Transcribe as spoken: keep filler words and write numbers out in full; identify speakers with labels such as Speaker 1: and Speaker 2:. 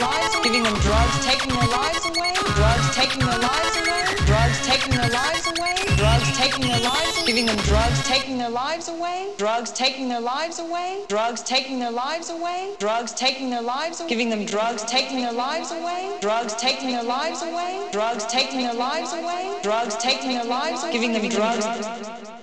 Speaker 1: lives, giving them drugs, taking their lives away, drugs taking their lives away, drugs taking their lives away, drugs taking their lives, giving them drugs, taking their lives away, drugs taking their lives away, drugs taking their lives away, drugs taking their lives, giving them drugs, taking their lives away, drugs taking their lives away, drugs taking their lives away, drugs taking their lives, giving them drugs.